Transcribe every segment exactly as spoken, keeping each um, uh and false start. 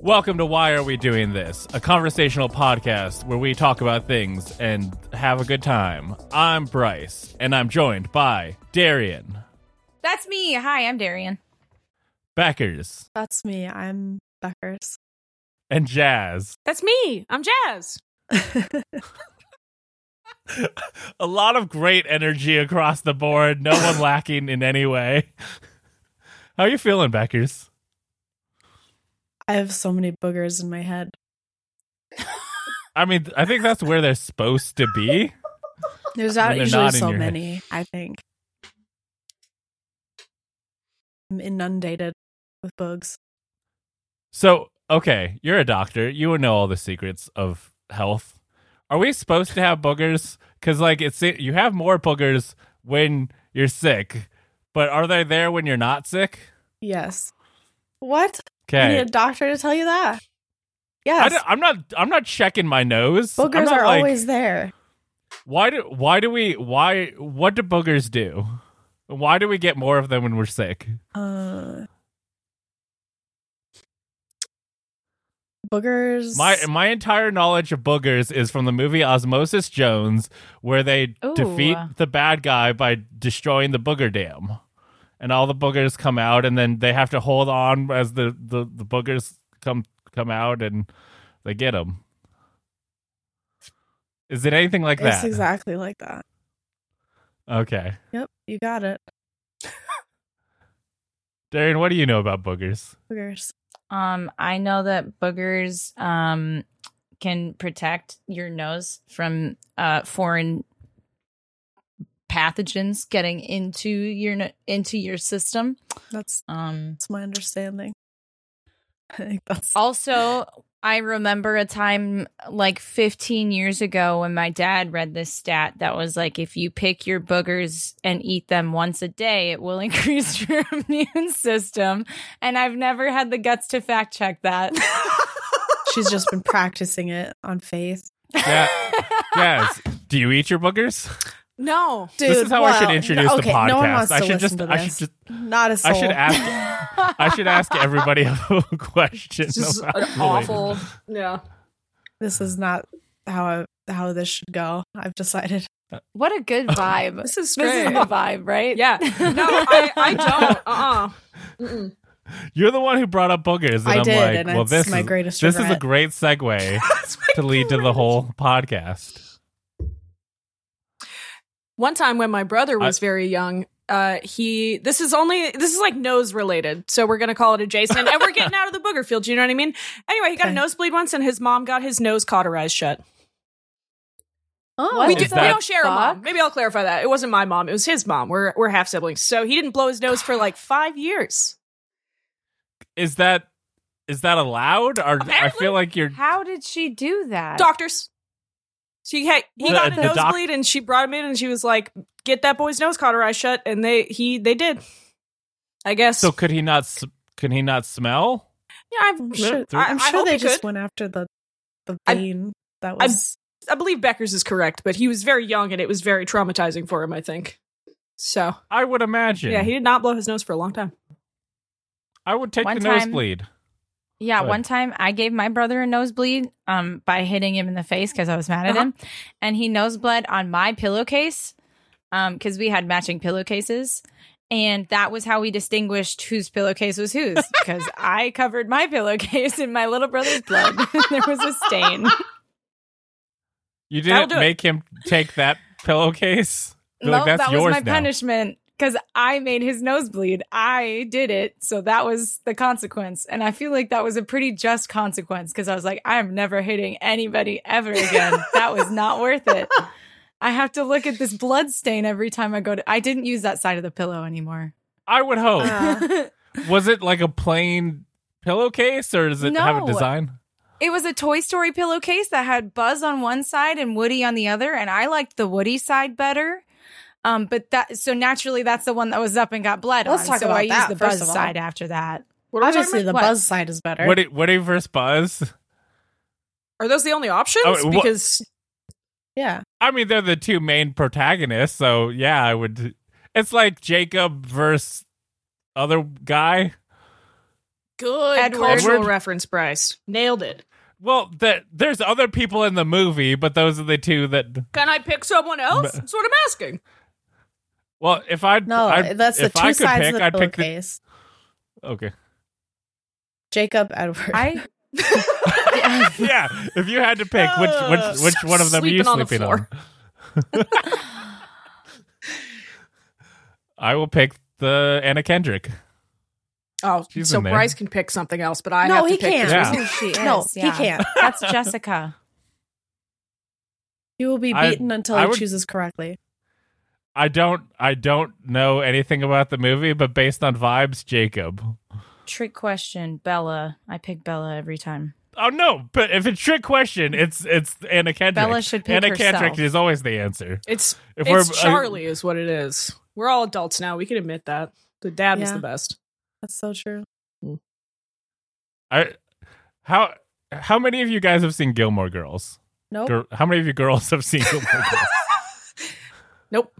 Welcome to Why Are We Doing This, a conversational podcast where we talk about things and have a good time. I'm Bryce, and I'm joined by Darian. That's me. Hi, I'm Darian. Beckers. That's me. I'm Beckers. And Jazz. That's me. I'm Jazz. A lot of great energy across the board. No one lacking in any way. How are you feeling, Beckers? I have so many boogers in my head. I mean, I think that's where they're supposed to be. There's not usually not in so your many, head. I think. I'm inundated with bugs. So, okay, you're a doctor. You would know all the secrets of health. Are we supposed to have boogers? Because, like, it's you have more boogers when you're sick, but are they there when you're not sick? Yes. What? Okay. You need a doctor to tell you that? Yes. I am not. I'm not checking my nose. Boogers I'm not, are like, always there. Why do? Why do we? Why? What do boogers do? Why do we get more of them when we're sick? Uh, boogers. My my entire knowledge of boogers is from the movie Osmosis Jones, where they Ooh. defeat the bad guy by destroying the booger dam, and all the boogers come out, and then they have to hold on as the, the, the boogers come come out, and they get them. Is it anything like It's that? exactly like that. Okay. Yep, you got it. Darian, what do you know about boogers? Boogers. Um, I know that boogers um can protect your nose from uh foreign pathogens getting into your no- into your system. That's Um, that's my understanding. I think that's also, I remember a time like fifteen years ago when my dad read this stat that was like, if you pick your boogers and eat them once a day, it will increase your immune system. And I've never had the guts to fact check that. she's just been practicing it on faith. Yeah. Yes. Do you eat your boogers? No. Dude, This is how I should well, introduce okay, the podcast. No one wants I to should listen just to I this. should just Not a soul. I should ask I should ask everybody a question. It's just about an related- awful. Yeah. This is not how I, how this should go. I've decided. What a good vibe. This is This is great. the vibe, right? Yeah. No, I, I don't. Uh-uh. Mm-mm. You're the one who brought up boogers, and I I'm did, like, and well, it's this my is greatest this is a regret. great segue to lead to the whole podcast. One time when my brother was I- very young, uh, he, this is only, this is like nose related. So we're going to call it adjacent and we're getting out of the booger field. You know what I mean? Anyway, he got Okay. a nosebleed once and his mom got his nose cauterized shut. Oh, What we, is do, that- we don't share a mom. fuck? Maybe I'll clarify that. It wasn't my mom. It was his mom. We're, we're half siblings. So he didn't blow his nose for like five years. Is that is that allowed? Or I Apparently. feel like you're How did she do that? Doctors. She had, he The- got a the doc- nosebleed and she brought him in and she was like, get that boy's nose cauterized shut. And they, he, they did. I guess. so could he not s- can he not smell? yeah, I'm I'm sure, I, I'm I sure hope they he just could. went after the the I- vein that I- was. I believe Beckers is correct, but he was very young and it was very traumatizing for him, I think. So, I would imagine. yeah, he did not blow his nose for a long time. I would take One the time- nosebleed. Yeah, Good. one time I gave my brother a nosebleed um, by hitting him in the face because I was mad at Uh-huh. him. And he nosebled on my pillowcase because we had matching pillowcases. And that was how we distinguished whose pillowcase was whose because I covered my pillowcase in my little brother's blood. There was a stain. You That'll didn't do it. make him take that pillowcase? You're No, like, that's that was yours my now. punishment because I made his nosebleed. I did it. So that was the consequence. And I feel like that was a pretty just consequence because I was like, I'm never hitting anybody ever again. That was not worth it. I have to look at this blood stain every time I go to. I didn't use that side of the pillow anymore. I would hope. Uh, Was it like a plain pillowcase, or does it have a No. design? It was a Toy Story pillowcase that had Buzz on one side and Woody on the other. And I liked the Woody side better. Um, but that so naturally that's the one that was up and got blood Let's on. talk so about I used that, the first Buzz of all. side after that. What are, we talking obviously, the What? Buzz side is better. Woody, Woody versus Buzz. are those the only options? Oh, wha- because yeah, I mean, they're the two main protagonists, so yeah, I would. It's like Jacob versus other guy. Good Edward. cultural Edward? reference, Bryce. Nailed it. Well, that there's other people in the movie, but those are the two that. Can I pick someone else? That's what I'm asking. Well, if I No, I, that's the if two I could sides pick, of the I'd pick the. pillowcase. Okay. Jacob, Edward. I Yeah, if you had to pick, which which which one of them are you Sleeping on the sleeping floor. on? I will pick the Anna Kendrick. Oh, She's so in there. Bryce can pick something else, but I no, have to he pick can't. this Yeah. one. who she is. No, he yeah. can't. That's Jessica. He will be I- beaten until I he would- chooses correctly. I don't I don't know anything about the movie, but based on vibes, Jacob. Trick question, Bella. I pick Bella every time. Oh no! But if it's a trick question, it's it's Anna Kendrick. Bella should pick Anna herself. Kendrick is always the answer. It's If it's we're- uh, Charlie is what it is. We're all adults now. We can admit that. The dad was Yeah. the best. That's so true. I how how many of you guys have seen Gilmore Girls? Nope. Gir- how many of you girls have seen Gilmore Girls? Nope.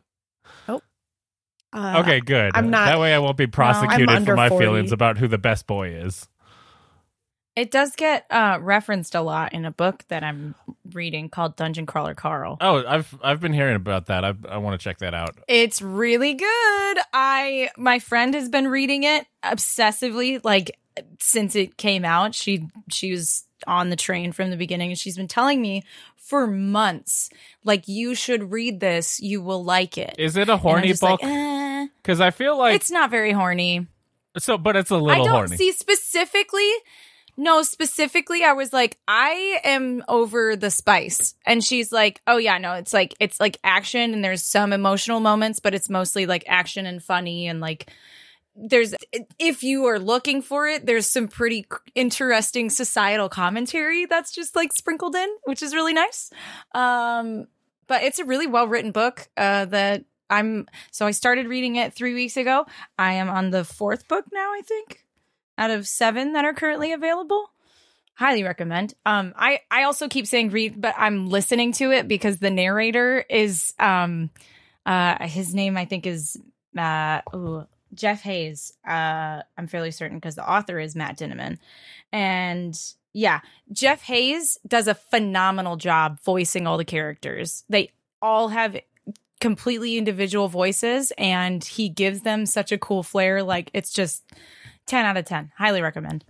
Uh, Okay, good. I'm not- That way I won't be prosecuted for under my forty. feelings about who the best boy is. It does get uh, referenced a lot in a book that I'm reading called Dungeon Crawler Carl. Oh, I've I've been hearing about that. I I want to check that out. It's really good. I my friend has been reading it obsessively, like since it came out. She she was on the train from the beginning, and she's been telling me for months, like, you should read this. You will like it. Is it a And I'm horny just book? like, eh. Because I feel like It's not very horny. so, but it's a I little don't horny. see specifically. No, specifically, I was like, I am over the spice. And she's like, oh, yeah, no, it's like, it's like action and there's some emotional moments, but it's mostly like action and funny. And like, there's, if you are looking for it, there's some pretty interesting societal commentary that's just like sprinkled in, which is really nice. Um, but it's a really well written book uh, that I'm, so I started reading it three weeks ago. I am on the fourth book now, I think, out of seven that are currently available. Highly recommend. Um, I, I also keep saying read, but I'm listening to it because the narrator is, um, uh, his name I think is, uh, ooh, Jeff Hayes. Uh, I'm fairly certain because the author is Matt Dinneman. And yeah, Jeff Hayes does a phenomenal job voicing all the characters. They all have completely individual voices and he gives them such a cool flair. Like, it's just ten out of ten. Highly recommend.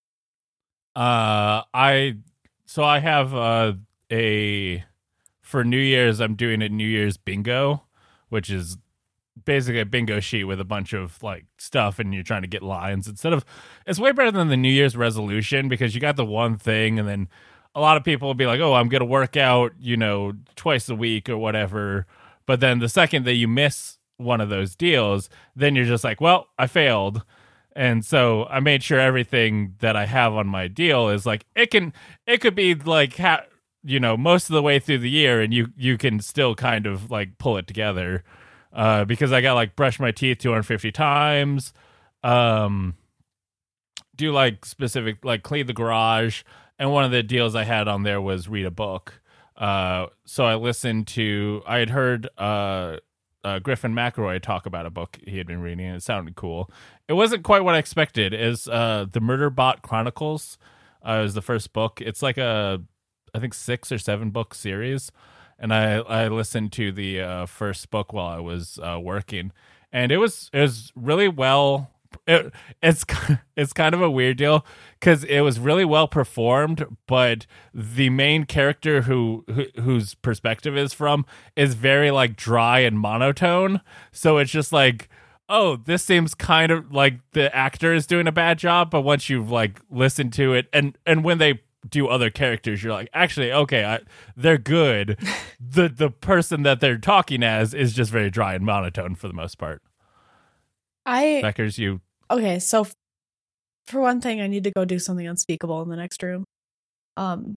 Uh, I so I have uh, a for New Year's. I'm doing a New Year's bingo, which is basically a bingo sheet with a bunch of like stuff, and you're trying to get lines instead of. It's way better than the New Year's resolution because you got the one thing, and then a lot of people will be like, "Oh, I'm gonna work out, you know, twice a week or whatever." But then the second that you miss one of those deals, then you're just like, "Well, I failed." And so I made sure everything that I have on my deal is like it can it could be like ha- you know most of the way through the year, and you you can still kind of like pull it together uh, because I got like brush my teeth two hundred fifty times, um, do like specific like clean the garage, and one of the deals I had on there was read a book. Uh, so I listened to I had heard. Uh, Uh, Griffin McElroy talk about a book he had been reading, and it sounded cool. It wasn't quite what I expected. Is uh, the Murderbot Chronicles uh, is the first book. It's like a, I think six or seven book series, and I I listened to the uh, first book while I was uh, working, and it was it was really well. It, it's it's kind of a weird deal because it was really well performed, but the main character who, who whose perspective is from is very like dry and monotone. So it's just like, oh, this seems kind of like the actor is doing a bad job. But once you've like listened to it, and and when they do other characters, you're like, actually, okay, I, they're good. the The person that they're talking as is just very dry and monotone for the most part. I Beckers, you okay. So, f- for one thing, I need to go do something unspeakable in the next room. Um,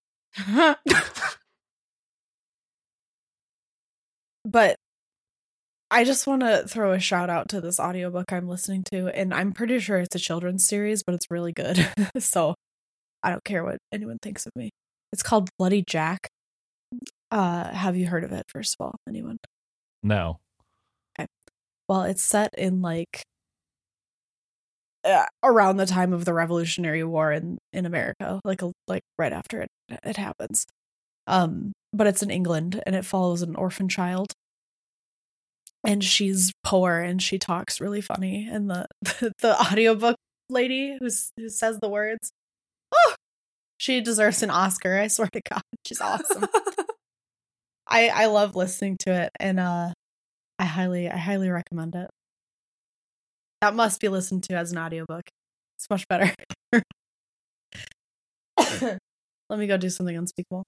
but I just want to throw a shout out to this audiobook I'm listening to, and I'm pretty sure it's a children's series, but it's really good. So I don't care what anyone thinks of me. It's called Bloody Jack. Uh, have you heard of it? First of all, anyone? no. Well, it's set in like uh, around the time of the Revolutionary War in in America, like like right after it it happens. Um, but it's in England, and it follows an orphan child, and she's poor and she talks really funny. And the the, the audiobook lady who's who says the words, oh, she deserves an Oscar. I swear to God, she's awesome. I I love listening to it, and uh, I highly I highly recommend it. That must be listened to as an audiobook. It's much better. Let me go do something unspeakable.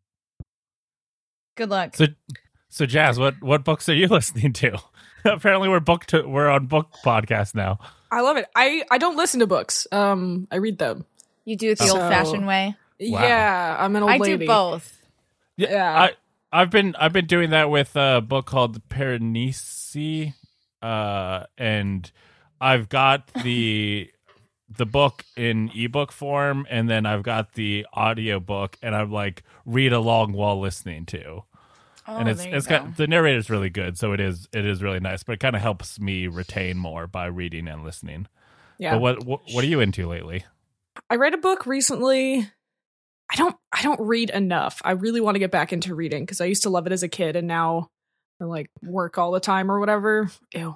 Good luck. So, so Jazz, what what books are you listening to? Apparently, we're book to, we're on book podcast now. I love it. I, I don't listen to books. Um, I read them. You do it the So- old-fashioned way. Wow. Yeah, I'm an old I lady. do both. Yeah. I I've been I've been doing that with a book called Piranesi, uh, and I've got the the book in ebook form, and then I've got the audio book, and I'm like read along while listening to. Oh, and it's there you it's go. got the narrator's really good, so it is it is really nice, but it kind of helps me retain more by reading and listening. yeah. But what, what what are you into lately? I read a book recently. I don't I don't read enough. I really want to get back into reading because I used to love it as a kid and now I like work all the time or whatever. Ew.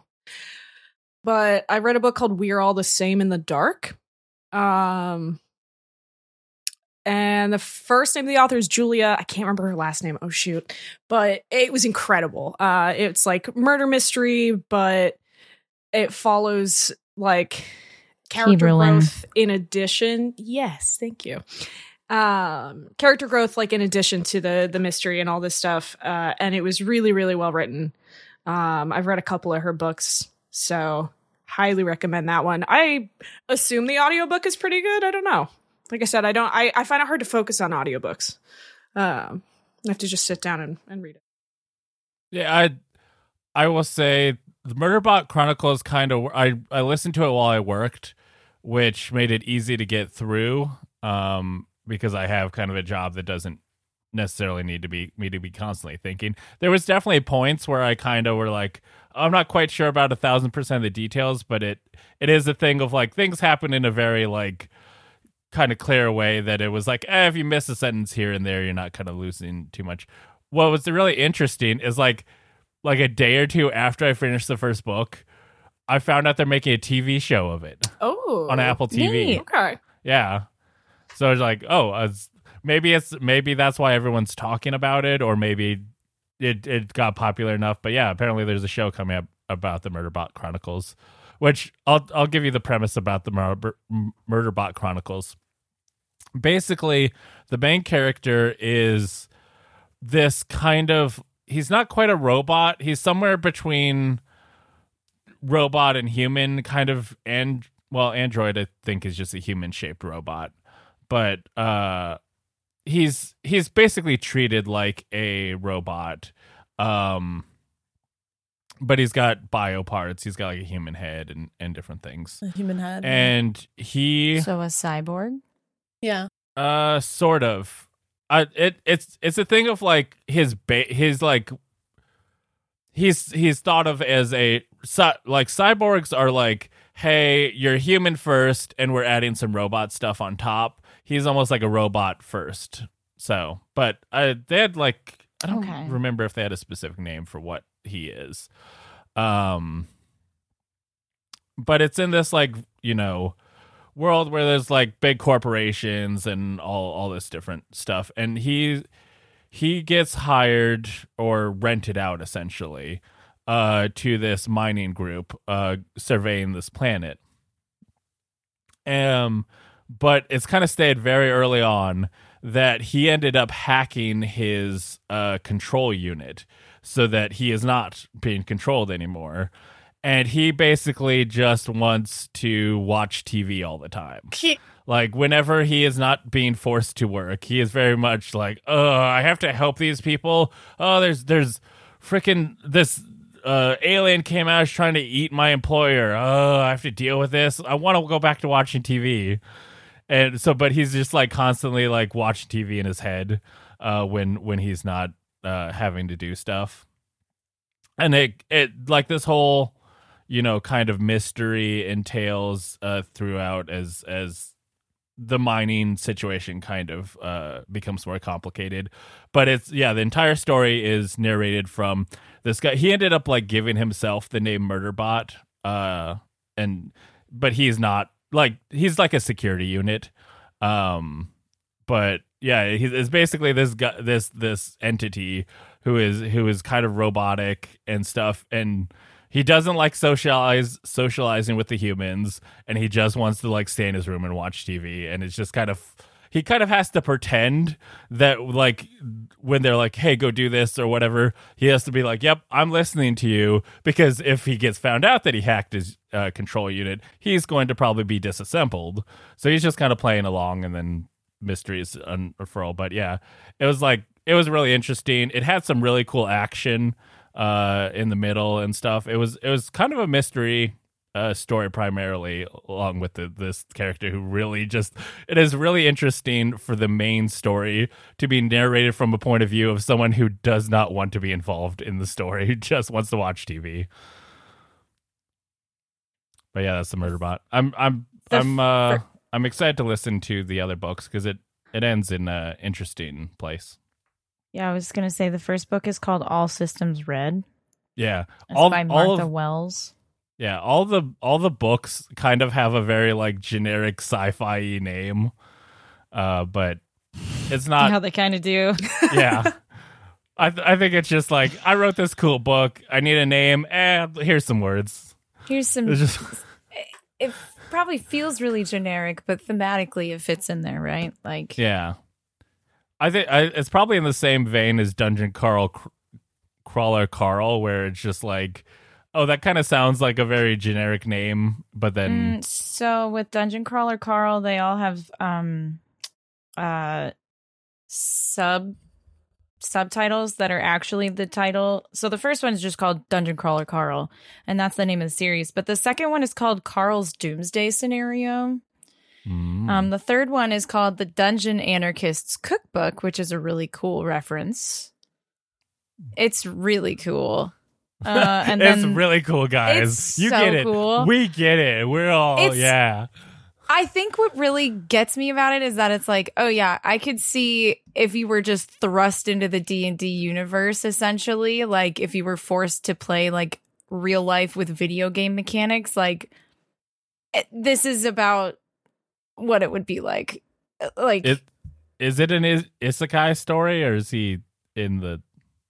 But I read a book called We're All the Same in the Dark. Um and the first name of the author is Julia. I can't remember her last name. Oh shoot. But it was incredible. Uh it's like murder mystery, but it follows like character Heberlin. growth in addition. Yes, thank you. Um, character growth, like in addition to the the mystery and all this stuff. Uh, and it was really, really well written. Um, I've read a couple of her books, so highly recommend that one. I assume the audiobook is pretty good. I don't know. Like I said, I don't. I, I find it hard to focus on audiobooks. Um, I have to just sit down and, and read it. Yeah, I I will say the Murderbot Chronicles kind of I I listened to it while I worked, which made it easy to get through. Um, because I have kind of a job that doesn't necessarily need to be me to be constantly thinking. There was definitely points where I kind of were like, I'm not quite sure about a thousand percent of the details, but it it is a thing of like things happen in a very like kind of clear way that it was like, eh, if you miss a sentence here and there, you're not kind of losing too much. What was really interesting is like like a day or two after I finished the first book, I found out they're making a T V show of it Oh, on Apple T V. neat. Okay. Yeah. So it's like, oh, uh, maybe it's maybe that's why everyone's talking about it, or maybe it it got popular enough. But yeah, apparently there's a show coming up about the Murderbot Chronicles, which I'll I'll give you the premise about the Murder, Murderbot Chronicles. Basically, the main character is this kind of he's not quite a robot. He's somewhere between robot and human, kind of, and well, android I think is just a human shaped robot. But uh, he's he's basically treated like a robot, um, but he's got bio parts. He's got like a human head and, and different things. A human head. And he, So a cyborg? yeah. uh, sort of, uh, it it's it's a thing of like his ba- his like he's he's thought of as a cy- like cyborgs are like, hey, you're human first, and we're adding some robot stuff on top. He's almost like a robot first. So, but uh, they had like, I don't Okay. remember if they had a specific name for what he is. Um, but it's in this like, you know, world where there's like big corporations and all, all this different stuff. And he, he gets hired or rented out essentially, uh, to this mining group, uh, surveying this planet. Um, but it's kind of stayed very early on that he ended up hacking his uh, control unit so that he is not being controlled anymore. And he basically just wants to watch T V all the time. Like, whenever he is not being forced to work, he is very much like, oh, I have to help these people. Oh, there's there's freaking this uh, alien came out is trying to eat my employer. Oh, I have to deal with this. I want to go back to watching T V. And so, but he's just like constantly like watching T V in his head uh, when when he's not uh, having to do stuff. And it it like this whole, you know, kind of mystery entails uh, throughout as as the mining situation kind of uh, becomes more complicated. But it's, yeah, the entire story is narrated from this guy. He ended up like giving himself the name Murderbot, uh, and but he's not like, he's like a security unit. Um, but yeah, he's it's basically this guy, this this entity who is who is kind of robotic and stuff, and he doesn't like socialize socializing with the humans, and he just wants to like stay in his room and watch T V. And it's just kind of, he kind of has to pretend that like when they're like, hey, go do this or whatever, he has to be like, yep, I'm listening to you, because if he gets found out that he hacked his uh, control unit, he's going to probably be disassembled. So he's just kind of playing along, and then mysteries unfurl. But yeah, it was like, it was really interesting. It had some really cool action uh in the middle and stuff. It was it was kind of a mystery uh story primarily, along with the, this character who really just, it is really interesting for the main story to be narrated from a point of view of someone who does not want to be involved in the story, who just wants to watch T V. But yeah, that's the Murderbot. I'm I'm The I'm uh fir- I'm excited to listen to the other books, because it it ends in an interesting place. Yeah, I was going to say the first book is called All Systems Red. Yeah, It's all by all Martha of, Wells. yeah, all the all the books kind of have a very like generic sci-fi name, uh, but it's not. How they kind of do. Yeah, I th- I think it's just like, I wrote this cool book, I need a name, and here's some words. Here's some. It's just It probably feels really generic, but thematically it fits in there, right? Like, yeah. I think I, it's probably in the same vein as Dungeon Carl Cr- Crawler Carl, where it's just like, oh, that kind of sounds like a very generic name, but then Mm, so with Dungeon Crawler Carl, they all have um uh sub subtitles that are actually the title. So the first one is just called Dungeon Crawler Carl, and that's the name of the series. But the second one is called Carl's Doomsday Scenario. Mm. Um, the third one is called The Dungeon Anarchist's Cookbook, which is a really cool reference. It's really cool. Uh, and it's then really cool, guys. it's You so get it. cool. We get it. We're all, It's- yeah. I think what really gets me about it is that it's like, oh yeah, I could see if you were just thrust into the D and D universe, essentially, like if you were forced to play like real life with video game mechanics, like it- this is about what it would be like. Like, It, is it an is- isekai story, or is he in the...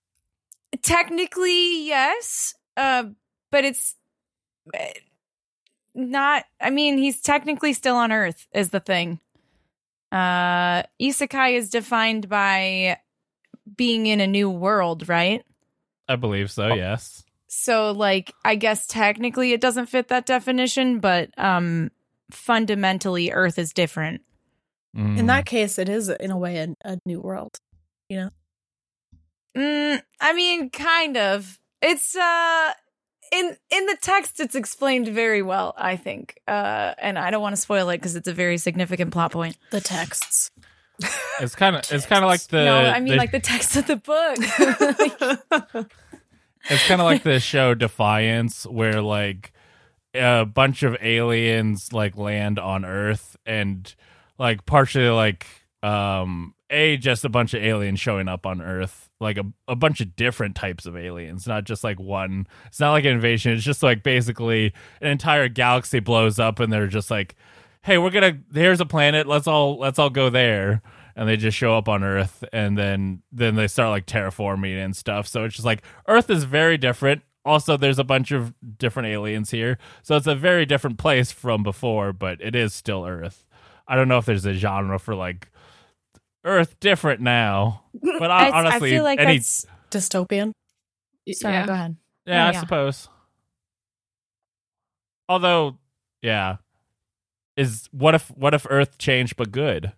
technically, yes, uh, but it's eh, not. I mean, he's technically still on Earth, is the thing. Uh, isekai is defined by being in a new world, right? I believe so, yes. So, like, I guess technically it doesn't fit that definition, but um, fundamentally, Earth is different. Mm. In that case, it is in a way a, a new world. You know, Mm, I mean, kind of. It's uh in in the text it's explained very well, I think. Uh and I don't want to spoil it because it's a very significant plot point. the texts. It's kind of it's kind of like the no, I mean the- like the text of the book. It's kind of like the show Defiance, where like a bunch of aliens like land on Earth, and like partially like um a just a bunch of aliens showing up on Earth, like a, a bunch of different types of aliens, not just like one. It's not like an invasion. It's just like basically an entire galaxy blows up, and they're just like, hey, we're gonna, here's a planet, let's all let's all go there. And they just show up on Earth, and then then they start like terraforming and stuff. So it's just like, Earth is very different. Also, there's a bunch of different aliens here, so it's a very different place from before, but it is still Earth. I don't know if there's a genre for like Earth different now, but I, I, honestly, I feel like any that's Dystopian. sorry, Yeah. go ahead. yeah, Oh, I yeah. suppose. Although, yeah, is what if what if Earth changed but good?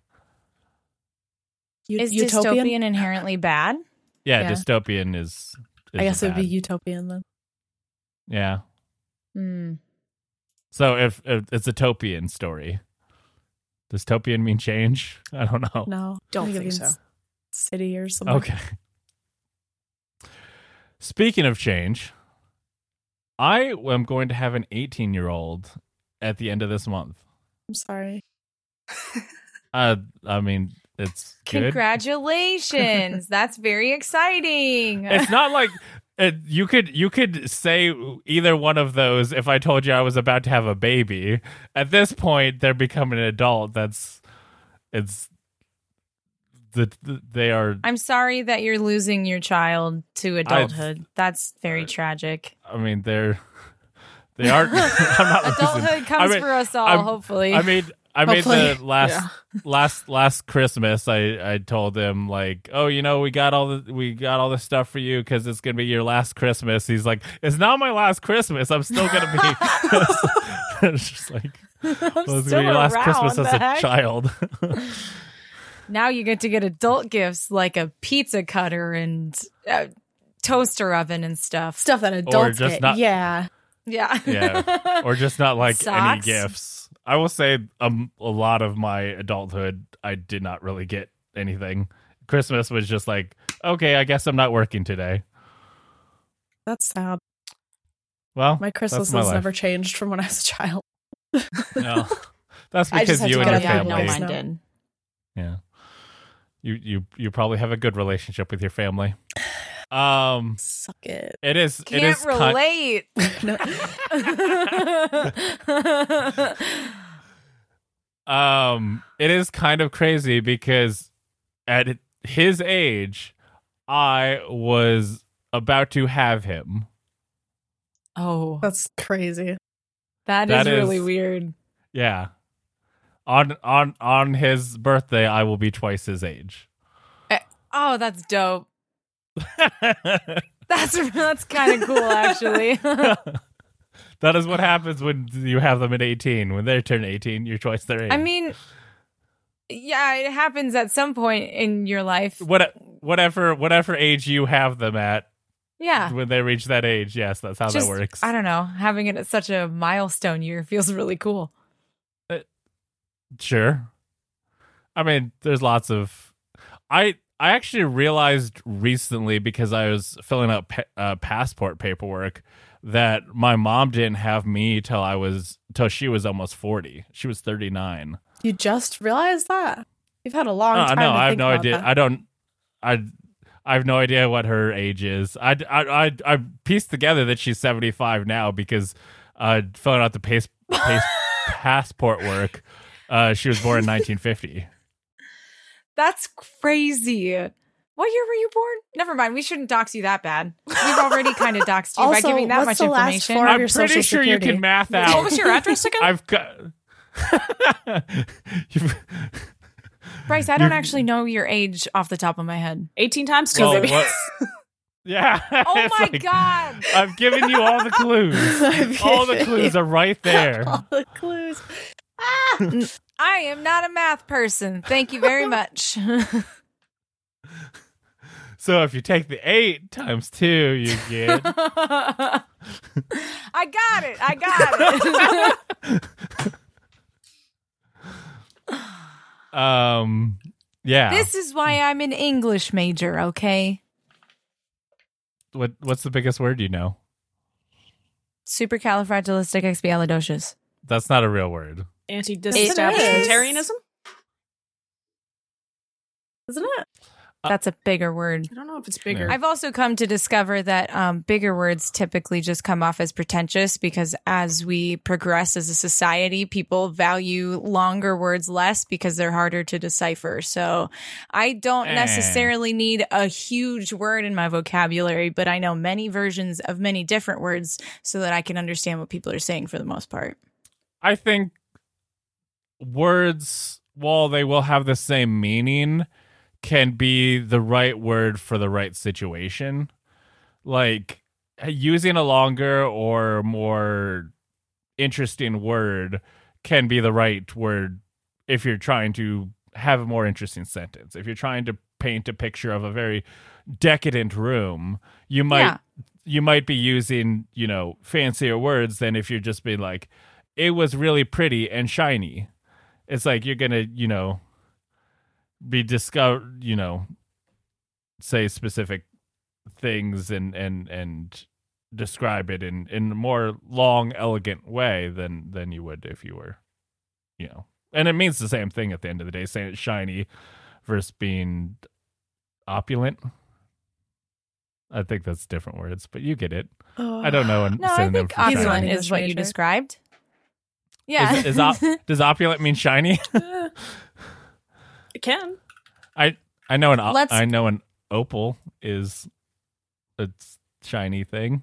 U- Is utopian. dystopian inherently bad? Yeah, Yeah. dystopian is. is I guess it would be bad. utopian then. Yeah. Hmm. So if, if it's a topian story, does topian mean change? I don't know. No, Don't I it think means so. City or something. Okay. Speaking of change, I am going to have an eighteen year old at the end of this month. I'm sorry. Uh, I mean, it's good. Congratulations. That's very exciting. It's not like it, you could you could say either one of those if I told you I was about to have a baby. At this point, they're becoming an adult. That's it's the, the they are. I'm sorry that you're losing your child to adulthood. I, That's very uh, tragic. I mean, they're they aren't. I'm not adulthood losing. comes I mean, for us all. I'm, hopefully, I mean. I made Hopefully. the last Yeah. last last Christmas. I, I told him like, oh, you know, we got all the we got all this stuff for you because it's gonna be your last Christmas. He's like, it's not my last Christmas. I'm still gonna be. It's just like, well, it's gonna be your last around, Christmas as the a heck? child. now you get to get adult gifts like a pizza cutter and a toaster oven and stuff. Stuff that adults just get. not- Yeah. Yeah, Yeah, or just not like any Socks? gifts. I will say um, a lot of my adulthood, I did not really get anything. Christmas was just like, okay, I guess I'm not working today. That's sad. Well, My Christmas that's my has life. never changed from when I was a child. No, that's I just because have you to and your get yeah, up no, and family. nice mine now. did. Yeah, you you you probably have a good relationship with your family. Um, Suck it. it is it Can't is kind- relate. No. um it is kind of crazy because at his age, I was about to have him. oh, That's crazy. that, that is really is- weird. Yeah. On on on his birthday, I will be twice his age. Oh, that's dope. That's that's kind of cool, actually. That is what happens when you have them at eighteen. When they turn eighteen, you're twice their age. I mean, yeah, it happens at some point in your life. what whatever whatever age you have them at, Yeah. when they reach that age, yes, that's how Just, that works. I don't know. Having it at such a milestone year feels really cool. Sure. I mean, there's lots of. I I actually realized recently because I was filling out pa- uh, passport paperwork that my mom didn't have me till I was till she was almost forty. She was thirty-nine. You just realized that? You've had a long Oh, time no, to I have think no about idea. that. I don't. I. I have no idea what her age is. I, I, I, I pieced together that she's seventy-five now because uh, filling out the pace, pace passport work, uh, she was born in nineteen fifty. That's crazy. What year were you born? Never mind. We shouldn't dox you that bad. We've already kind of doxed you by Also, giving that what's much the last information. four of I'm your pretty social sure you security? can math out. What was your address again? I've got. You've- Bryce, I don't You- actually know your age off the top of my head. eighteen times two, well, baby. what- yeah. Oh it's my like, god! I've given you all the clues. I've all the given clues you are right there. All the clues. Ah! I am not a math person. Thank you very much. So if you take the eight times two, you get. I got it. I got it. um. Yeah. This is why I'm an English major, okay? what What's the biggest word you know? Supercalifragilisticexpialidocious. That's not a real word. Anti-disestablishmentarianism? Isn't it? That's a bigger word. I don't know if it's bigger. Yeah. I've also come to discover that um, bigger words typically just come off as pretentious because as we progress as a society, people value longer words less because they're harder to decipher. So I don't Eh. necessarily need a huge word in my vocabulary, but I know many versions of many different words so that I can understand what people are saying for the most part. I think words, while they will have the same meaning, can be the right word for the right situation. Like using a longer or more interesting word can be the right word if you're trying to have a more interesting sentence. If you're trying to paint a picture of a very decadent room, you might Yeah. you might be using, you know, fancier words than if you're just being like, it was really pretty and shiny. It's like you're gonna, you know, be discovered, you know, say specific things and and and describe it in in a more long, elegant way than than you would if you were, you know. And it means the same thing at the end of the day, saying it's shiny versus being opulent. I think that's different words, but you get it. Oh. I don't know. No, I think shiny. opulent is what you Major. described. Yeah. Is, is op- does opulent mean shiny? Uh, it can. I I know an op- Let's- I know an opal is a shiny thing.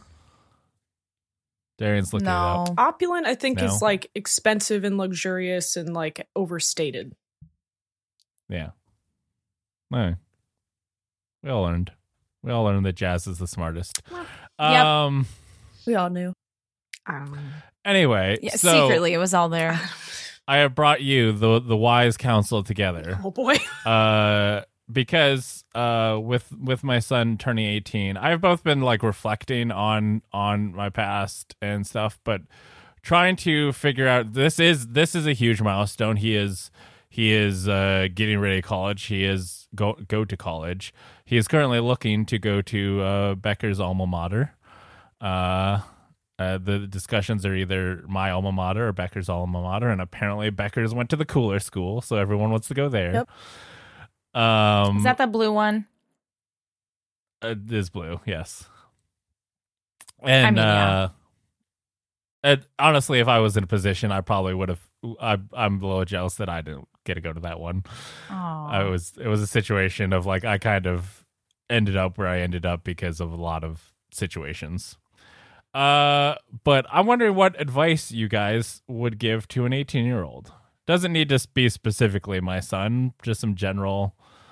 Darian's looking it no. up. Opulent, I think, No. is like expensive and luxurious and like overstated. Yeah. All right. We all learned. We all learned that Jazz is the smartest. Yep. Um. We all knew. Um, Anyway, Yeah, so secretly, it was all there. I have brought you the the wise counsel together. oh boy. Uh, because uh, with with my son turning eighteen, I've both been like reflecting on on my past and stuff, but trying to figure out this is this is a huge milestone. He is he is uh, getting ready to college. He is go go to college. He is currently looking to go to uh, Becker's alma mater. Uh. Uh, the discussions are either my alma mater or Becker's alma mater, and apparently Becker's went to the cooler school, so everyone wants to go there. Yep. Um, Is that the blue one? it is blue, yes. And I mean, yeah. uh, and honestly, if I was in a position, I probably would have. I, I'm a little jealous that I didn't get to go to that one. I Oh. was. It was a situation of like I kind of ended up where I ended up because of a lot of situations. Uh, but I'm wondering what advice you guys would give to an eighteen year old. Doesn't need to be specifically my son, just some general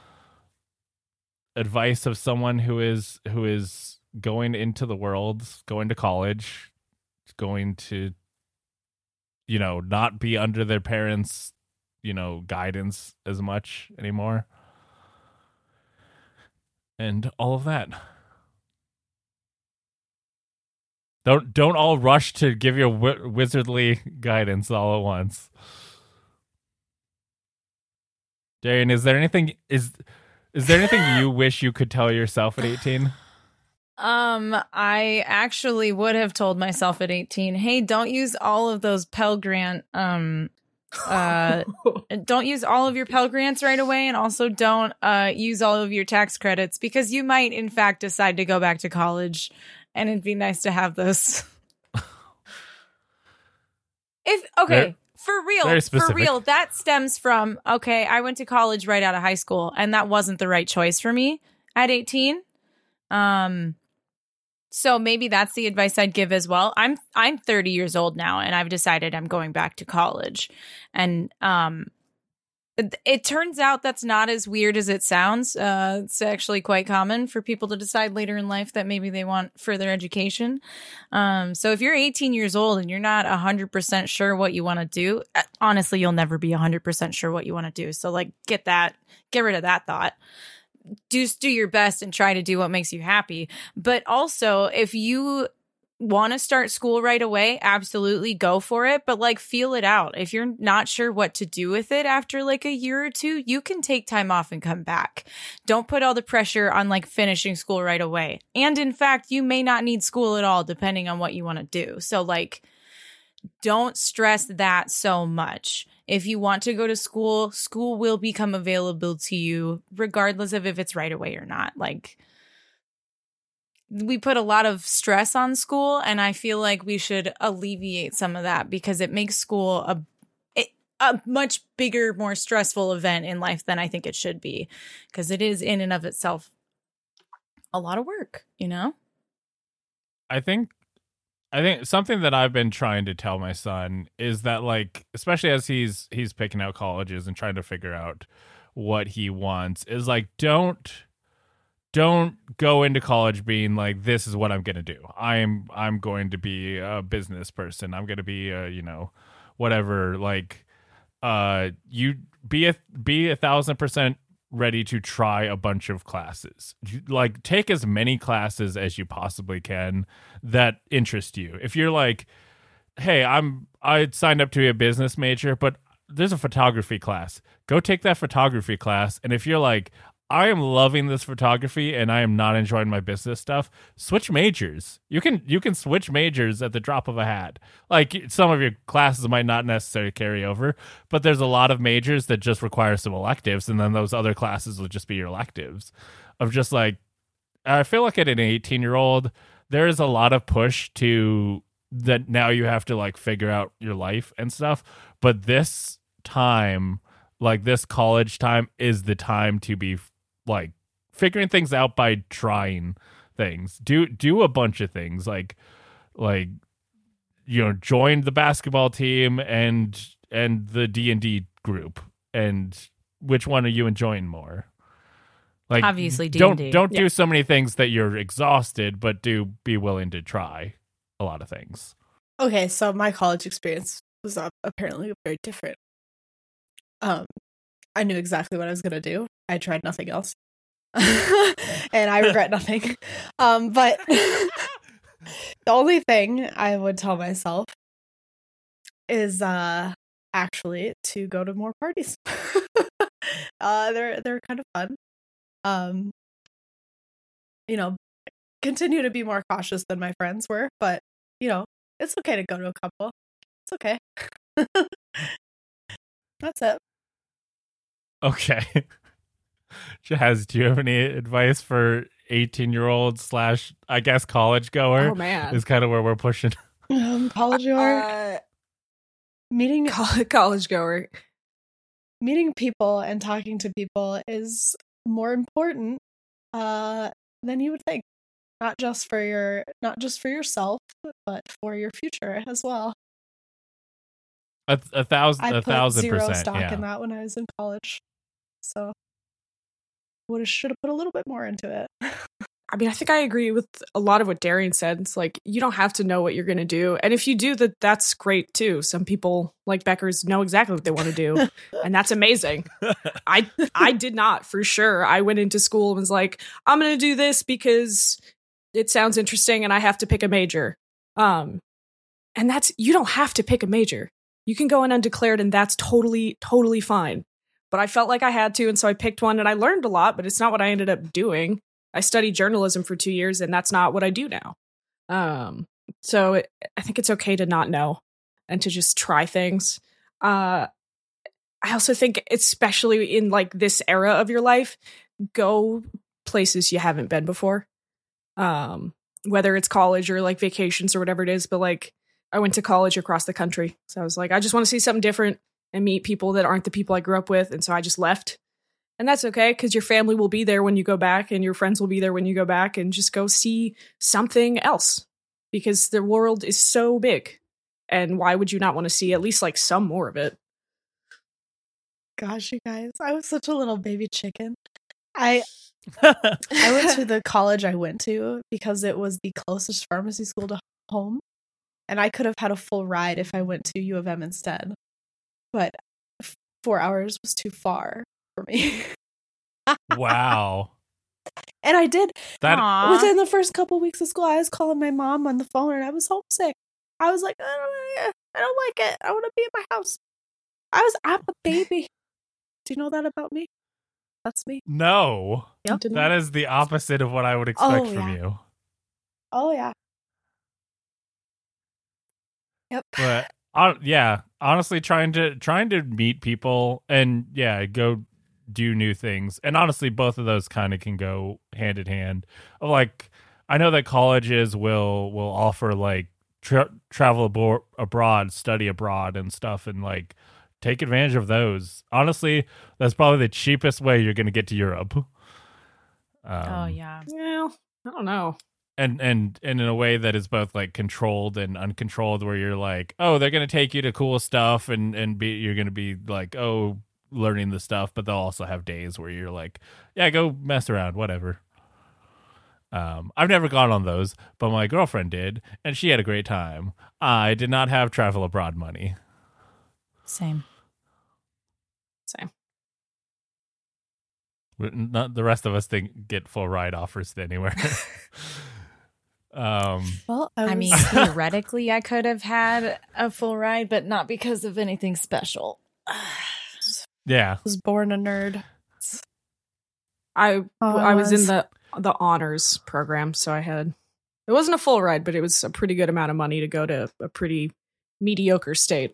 advice of someone who is who is going into the world, going to college, going to, you know, not be under their parents', you know, guidance as much anymore. And all of that. Don't don't all rush to give your wi- wizardly guidance all at once. Darian, is there anything is is there anything you wish you could tell yourself at eighteen? Um, I actually would have told myself at eighteen, hey, don't use all of those Pell Grant, um, uh, don't use all of your Pell Grants right away, and also don't uh use all of your tax credits, because you might, in fact, decide to go back to college, and it'd be nice to have those. If okay. Very- For real, very for specific. real, that stems from, okay, I went to college right out of high school, and that wasn't the right choice for me at eighteen. Um, so maybe that's the advice I'd give as well. I'm I'm thirty years old now, and I've decided I'm going back to college. And um, it, it turns out that's not as weird as it sounds. Uh, it's actually quite common for people to decide later in life that maybe they want further education. Um, so if you're eighteen years old and you're not one hundred percent sure what you want to do, uh, honestly, you'll never be one hundred percent sure what you want to do. So like, get that, get rid of that thought. Just do your best and try to do what makes you happy. But also, if you want to start school right away, absolutely go for it. But like, feel it out. If you're not sure what to do with it after like a year or two, you can take time off and come back. Don't put all the pressure on like finishing school right away. And in fact, you may not need school at all, depending on what you want to do. So like, don't stress that so much. If you want to go to school, school will become available to you regardless of if it's right away or not. Like, we put a lot of stress on school, and I feel like we should alleviate some of that, because it makes school a it, a much bigger, more stressful event in life than I think it should be, because it is in and of itself a lot of work, you know? I think I think something that I've been trying to tell my son is that, like, especially as he's he's picking out colleges and trying to figure out what he wants, is like, don't don't go into college being like, this is what I'm going to do. I'm I'm going to be a business person. I'm going to be a, you know, whatever. Like, uh, you be a be a thousand percent ready to try a bunch of classes. You, like, take as many classes as you possibly can that interest you. If you're like, hey, I'm I signed up to be a business major, but there's a photography class, go take that photography class. And if you're like, I am loving this photography and I am not enjoying my business stuff. Switch majors. You can you can switch majors at the drop of a hat. Like some of your classes might not necessarily carry over, but there's a lot of majors that just require some electives, and then those other classes will just be your electives. Of just like, I feel like at an eighteen year old, there is a lot of push to that now you have to like figure out your life and stuff. But this time, like this college time, is the time to be like figuring things out by trying things. Do do a bunch of things like like you know, join the basketball team and and the D and D group. And which one are you enjoying more? Like Obviously D don't and D. don't Yeah. do so many things that you're exhausted, but do be willing to try a lot of things. Okay, so my college experience was uh, apparently very different. Um, I knew exactly what I was gonna do. I tried nothing else, and I regret nothing. Um, but the only thing I would tell myself is uh actually to go to more parties. uh, they're they're kind of fun. Um, you know, continue to be more cautious than my friends were, but you know, it's okay to go to a couple. It's okay. That's it. Okay. Jazz, do you have any advice for eighteen year old slash I guess college goer? Oh man, Is kind of where we're pushing. Um, college or uh, meeting college, college goer. meeting people and talking to people is more important uh than you would think. Not just for your not just for yourself, but for your future as well. A, a thousand I a put thousand zero percent. stock Yeah. in that when I was in college. So would have should have put a little bit more into it. I mean, I think I agree with a lot of what Darian said. It's like, you don't have to know what you're going to do. And if you do, that that's great too. Some people, like Beckers, know exactly what they want to do. And that's amazing. I I did not, for sure. I went into school and was like, I'm going to do this because it sounds interesting and I have to pick a major. Um, and that's, you don't have to pick a major. You can go in undeclared and that's totally, totally fine. But I felt like I had to. And so I picked one and I learned a lot, but it's not what I ended up doing. I studied journalism for two years and that's not what I do now. Um, so it, I think it's okay to not know and to just try things. Uh, I also think, especially in like this era of your life, go places you haven't been before. Um, whether it's college or like vacations or whatever it is. But like, I went to college across the country. So I was like, I just want to see something different and meet people that aren't the people I grew up with. And so I just left. And that's okay, because your family will be there when you go back and your friends will be there when you go back, and just go see something else, because the world is so big. And why would you not want to see at least like some more of it? Gosh, you guys, I was such a little baby chicken. I I went to the college I went to because it was the closest pharmacy school to home, and I could have had a full ride if I went to U of M instead. But four hours was too far for me. Wow. And I did. That Aw. Within the first couple weeks of school, I was calling my mom on the phone, and I was homesick. I was like, I don't, I don't like it. I want to be in my house. I was, I'm a baby. Do you know that about me? That's me. no. Yep. Didn't That is the opposite of what I would expect Oh, from yeah. you. Oh yeah. Yep. But uh, yeah, honestly, trying to trying to meet people and yeah, go do new things. And honestly, both of those kind of can go hand in hand. Like, I know that colleges will will offer like tra- travel abo- abroad, study abroad, and stuff, and like take advantage of those. Honestly, that's probably the cheapest way you're going to get to Europe. Um, Oh yeah. Well, I don't know. and and and in a way that is both like controlled and uncontrolled, where you're like, oh, they're gonna take you to cool stuff, and and be you're gonna be like, oh, learning the stuff, but they'll also have days where you're like, yeah, go mess around, whatever. Um, I've never gone on those, but my girlfriend did, and she had a great time. I did not have travel abroad money. Same. Same. Not the rest of us think get full ride offers to anywhere. um, Well, I, I was, mean, theoretically, I could have had a full ride, but not because of anything special. yeah. was born a nerd. I Oh, I was in was. the the honors program, so I had it wasn't a full ride, but it was a pretty good amount of money to go to a pretty mediocre state.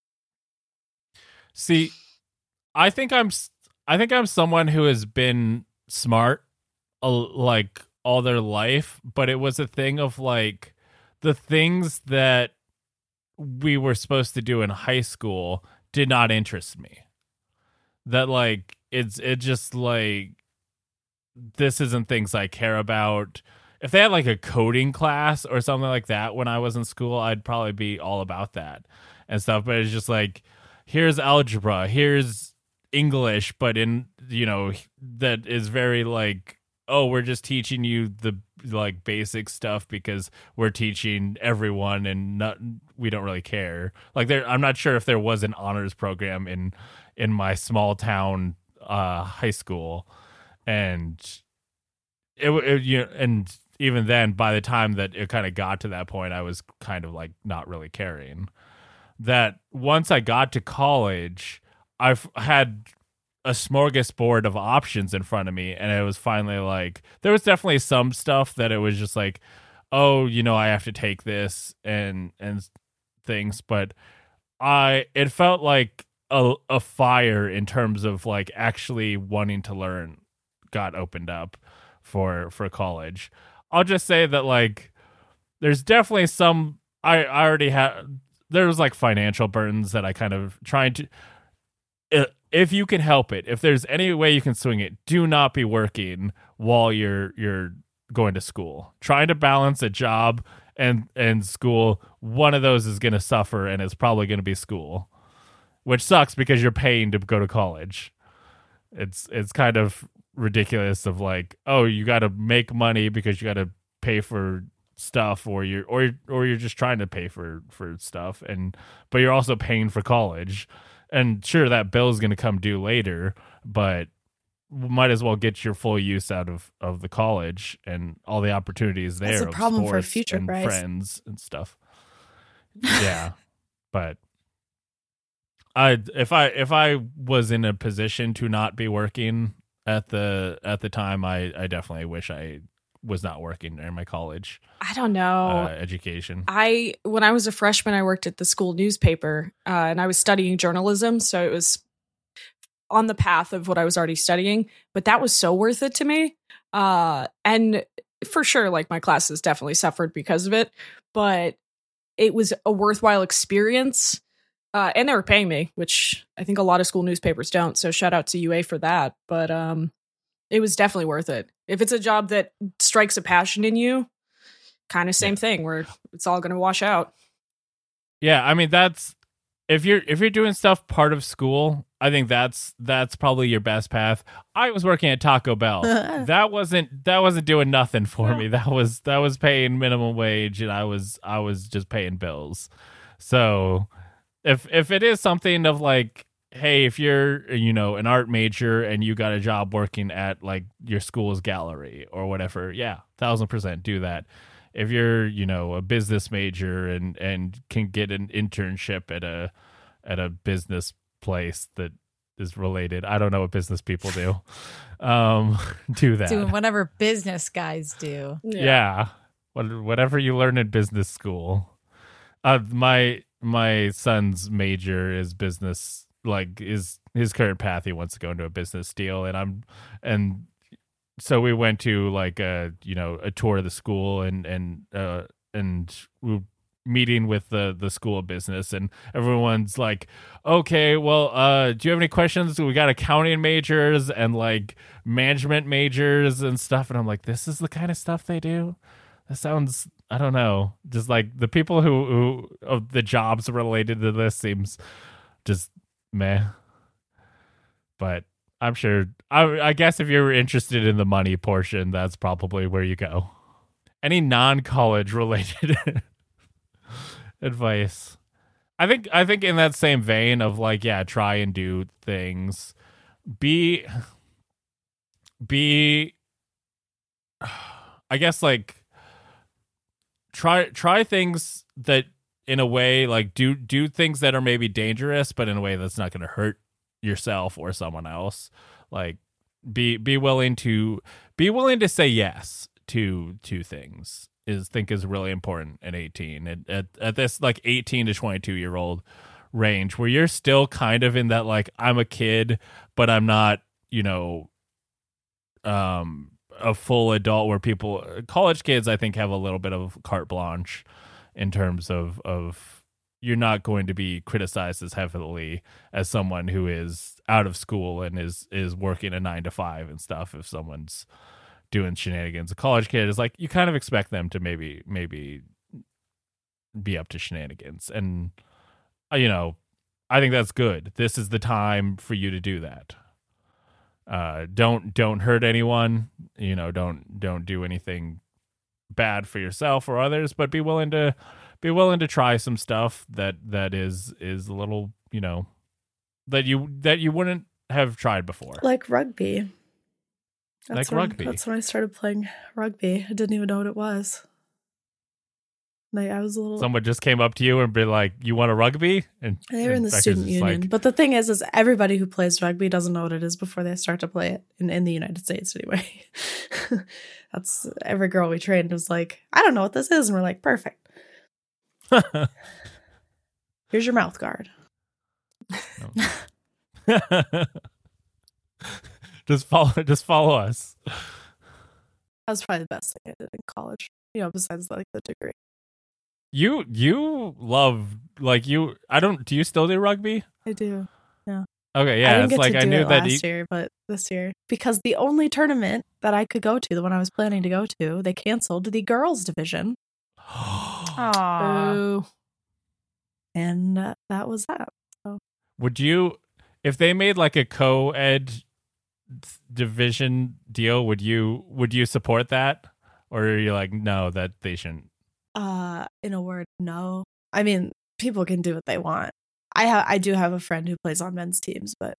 See, I think I'm s- I think I'm someone who has been smart uh, like all their life, but it was a thing of like the things that we were supposed to do in high school did not interest me. That like it's it just like this isn't things I care about. If they had like a coding class or something like that when I was in school, I'd probably be all about that and stuff. But it's just like, here's algebra, here's English, but in, you know, that is very like, oh, we're just teaching you the like basic stuff because we're teaching everyone and not, we don't really care. Like there, I'm not sure if there was an honors program in, in my small town uh, high school. And it, it you know, and even then, by the time that it kind of got to that point, I was kind of like not really caring. That once I got to college, I've had a smorgasbord of options in front of me, and it was finally like there was definitely some stuff that it was just like, oh, you know, I have to take this and and things, but I it felt like a a fire in terms of like actually wanting to learn got opened up for for college. I'll just say that like there's definitely some I, I already had there was like financial burdens that I kind of trying to if you can help it, if there's any way you can swing it, do not be working while you're you're going to school. Trying to balance a job and and school, one of those is going to suffer, and it's probably going to be school, which sucks because you're paying to go to college. It's it's kind of ridiculous of like, oh, you got to make money because you got to pay for stuff, or you're or or you're just trying to pay for for stuff, and but you're also paying for college, and sure that bill is going to come due later, but might as well get your full use out of of the college and all the opportunities there. That's a of problem for sports future and Bryce. friends and stuff. Yeah, but I if I if I was in a position to not be working at the at the time, I I definitely wish I was not working during my college I don't know. uh, education. I when I was a freshman, I worked at the school newspaper, uh, and I was studying journalism, so it was on the path of what I was already studying. But that was so worth it to me, uh, and for sure, like my classes definitely suffered because of it, but it was a worthwhile experience, uh, and they were paying me, which I think a lot of school newspapers don't. So shout out to U A for that. But um, it was definitely worth it. If it's a job that strikes a passion in you, kind of same Yeah. thing where it's all going to wash out. Yeah, I mean that's if you're if you're doing stuff part of school, I think that's that's probably your best path. I was working at Taco Bell. that wasn't that wasn't doing nothing for me. That was that was paying minimum wage, and I was I was just paying bills. So if if it is something of like, hey, if you're, you know, an art major and you got a job working at like your school's gallery or whatever, yeah, thousand percent do that. If you're, you know, a business major and and can get an internship at a at a business place that is related, I don't know what business people do. Um, do that. Doing whatever business guys do. Yeah. What, whatever you learn in business school. Uh, my my son's major is business. Like is his current path, he wants to go into a business deal, and I'm and so we went to like a you know a tour of the school and and uh and we were meeting with the the school of business, and everyone's like, okay, well, uh do you have any questions? We got accounting majors and like management majors and stuff, and I'm like, this is the kind of stuff they do. That sounds, I don't know, just like the people who who of the jobs related to this seems just meh. But I'm sure I, I guess if you're interested in the money portion, that's probably where you go. Any non-college related advice? I think I think in that same vein of like, yeah, try and do things. Be be I guess like try try things that in a way like do do things that are maybe dangerous, but in a way that's not going to hurt yourself or someone else. Like be be willing to be willing to say yes to to things is think is really important at eighteen. At, at at this like eighteen to twenty-two year old range where you're still kind of in that like I'm a kid but I'm not, you know, um a full adult, where people college kids I think have a little bit of carte blanche in terms of of you're not going to be criticized as heavily as someone who is out of school and is is working a nine to five and stuff. If someone's doing shenanigans, a college kid is like, you kind of expect them to maybe maybe be up to shenanigans, and uh, you know, I think that's good. This is the time for you to do that. Uh, don't don't hurt anyone. You know, don't don't do anything bad for yourself or others, but be willing to be willing to try some stuff that that is is a little, you know, that you that you wouldn't have tried before. Like rugby. like That's when, rugby. That's when I started playing rugby. I didn't even know what it was. Like I was a little. Someone just came up to you and be like, "You want a rugby?" And They were in the Becca's student just union. like- But the thing is, is everybody who plays rugby doesn't know what it is before they start to play it in, in the United States anyway. That's every girl we trained was like, I don't know what this is. And we're like, perfect. Here's your mouth guard. just follow, just follow us. That was probably the best thing I did in college. You know, besides like the degree. You you love like you. I don't. Do you still do rugby? I do. Okay, I yeah. didn't It's get like to I do knew it that. last e- year, but this year, because the only tournament that I could go to, the one I was planning to go to, they canceled the girls division, Aw. Boo. and uh, that was that. Would you, if they made like a co-ed division deal, would you would you support that, or are you like, no, that they shouldn't? Uh, in a word, no. I mean, people can do what they want. I ha- I do have a friend who plays on men's teams, but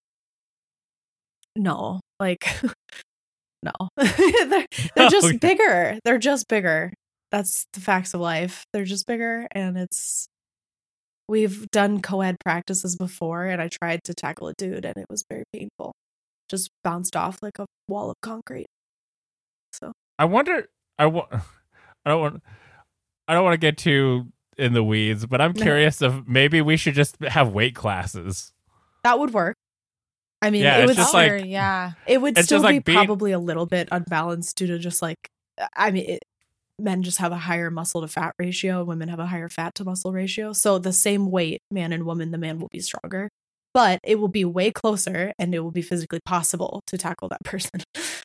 no, like, no, they're, they're just Okay. bigger. They're just bigger. That's the facts of life. They're just bigger, and it's. We've done co-ed practices before, and I tried to tackle a dude, and it was very painful. Just bounced off like a wall of concrete. So I wonder. I want. I don't want. I don't want to get too in the weeds, but I'm No. curious if maybe we should just have weight classes. that would work. I mean, Yeah, it it's would just still, like- Sure, yeah. it would it's still just be like being- probably a little bit unbalanced due to just like, I mean, it, men just have a higher muscle to fat ratio, women have a higher fat to muscle ratio. So the same weight, man and woman, the man will be stronger, but it will be way closer, and it will be physically possible to tackle that person.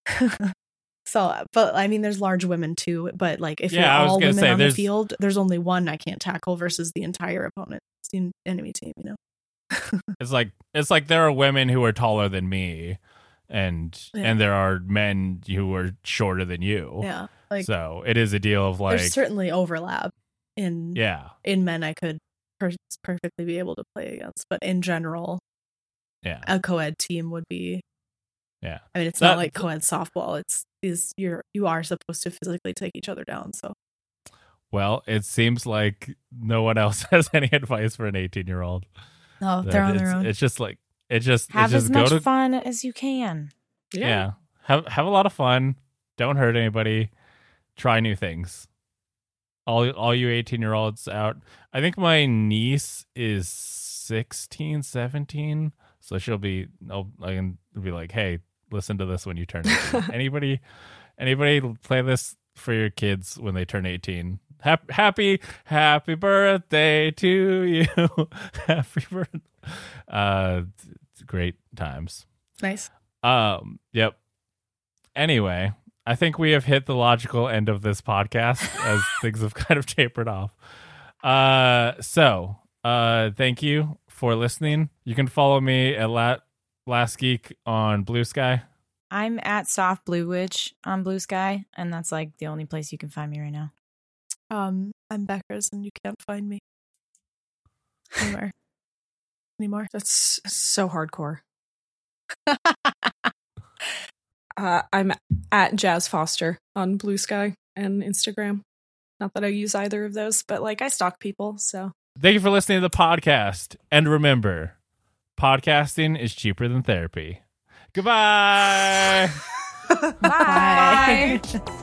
So, but I mean, there's large women too. But like, if Yeah, I you're was all gonna women say, on the there's- field, there's only one I can't tackle versus the entire opponent, the enemy team. You know. It's like it's like there are women who are taller than me, and Yeah. and there are men who are shorter than you. Yeah, like so it is a deal of like, there's certainly overlap in yeah, in men I could per- perfectly be able to play against, but in general, yeah, a co-ed team would be. yeah. I mean, it's That- not like co-ed softball. It's is you're you are supposed to physically take each other down. So Well, it seems like no one else has any advice for an eighteen year old. no, they're on it's, their own. it's just like it just Have it just as go much to fun as you can. yeah. Have have a lot of fun. Don't hurt anybody. Try new things. All all you eighteen year olds out. I think my niece is sixteen, seventeen. So she'll be I'll, I can be like, hey, listen to this when you turn eighteen. anybody anybody play this for your kids when they turn eighteen. Happy happy happy birthday to you. Happy birthday. Uh it's great times. Nice. Um, yep. Anyway, I think we have hit the logical end of this podcast as things have kind of tapered off. Uh, so, uh, thank you for listening. You can follow me at La- Last Geek on Blue Sky. I'm at Soft Blue Witch on Blue Sky, and that's like the only place you can find me right now. Um, I'm Beckers, and you can't find me anywhere anymore. That's so hardcore. uh, I'm at Jazz Foster on Blue Sky and Instagram. Not that I use either of those, but like I stalk people, so. Thank you for listening to the podcast. And remember, podcasting is cheaper than therapy. Goodbye. Bye. Bye.